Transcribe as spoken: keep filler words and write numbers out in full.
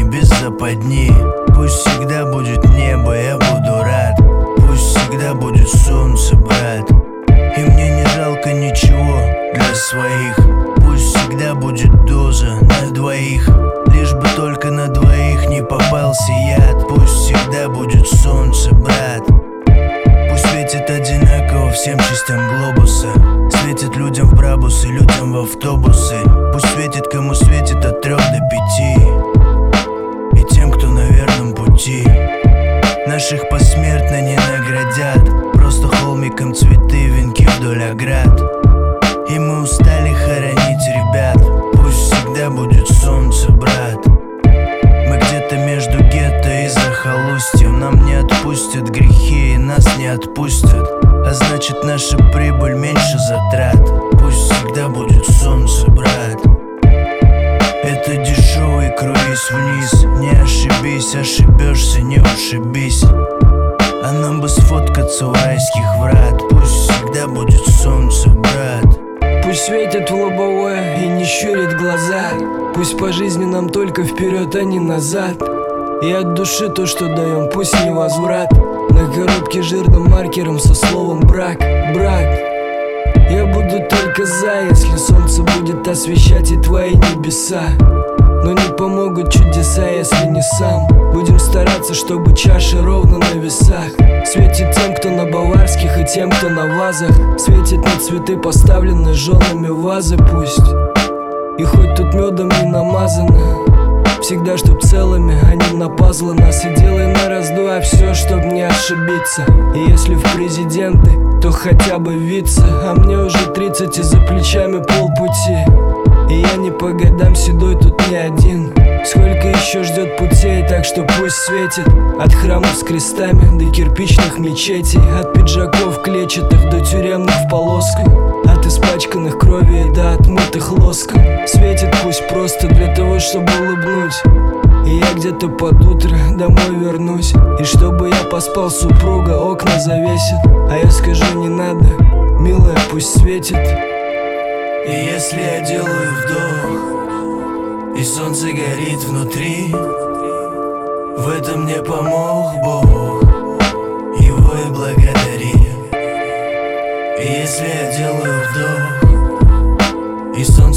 без западни. Пусть всегда будет небо, я буду рад. Пусть всегда будет солнце, брат. И мне не жалко ничего для своих. Пусть всегда будет доза на двоих. Лишь бы только на двоих не попался яд. Пусть всегда будет солнце, брат. Пусть светит одинаково всем частям глобуса. Светит людям в брабусы, людям в автобусы. Пусть светит кому светит от трех до пяти. И тем, кто на верном пути. Наших посмертно не наградят. Просто холмиком цветы, венки вдоль оград. И мы устали хоронить ребят. Пусть всегда будет солнце, брат. Мы где-то между гетто и захолустьем. Нам не отпустят грехи и нас не отпустят. А значит, наша прибыль меньше затрат. Пусть всегда будет солнце, брат. Это дешевый круиз вниз. Не ошибись, ошибешься, не ушибись. А нам бы сфоткаться у райских врат. Пусть всегда будет солнце, брат. Пусть светит в лобовое и не щурит глаза. Пусть по жизни нам только вперед, а не назад. И от души то, что даем, пусть не возврат. На коробке жирным маркером со словом брак. Брат, я буду только за, если солнце будет освещать и твои небеса. Но не помогут чудеса, если не сам. Будем стараться, чтобы чаши ровно на весах. Светит тем, кто на баварских, и тем, кто на вазах. Светит на цветы, поставленные женами вазы. Пусть и хоть тут медом не намазано, всегда чтоб целыми, а не на пазлы нас. И делай на раз-два все, чтоб не ошибиться. И если в президенты, то хотя бы вице. А мне уже тридцать и за плечами полпути. И я не по годам седой тут не один. Сколько еще ждет путей, так что пусть светит. От храмов с крестами до кирпичных мечетей. От пиджаков клетчатых до тюремных в полосках. От испачканных кровью до отмытых лоском. Светит пусть просто для того, чтобы улыбнуть. И я где-то под утро домой вернусь. И чтобы я поспал, супруга окна завесит. А я скажу не надо, милая, пусть светит. И если я делаю вдох, и солнце горит внутри, в этом мне помог Бог, его и благодари. И если я делаю вдох, и солнце